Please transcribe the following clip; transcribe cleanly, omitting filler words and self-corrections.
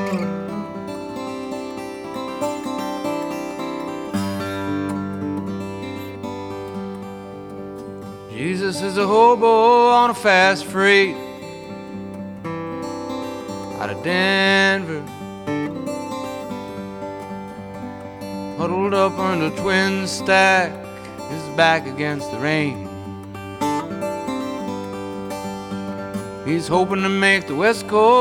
Jesus is a hobo on a fast freight out of Denver, huddled up under twin stack, his back against the rain. He's hoping to make the West Coast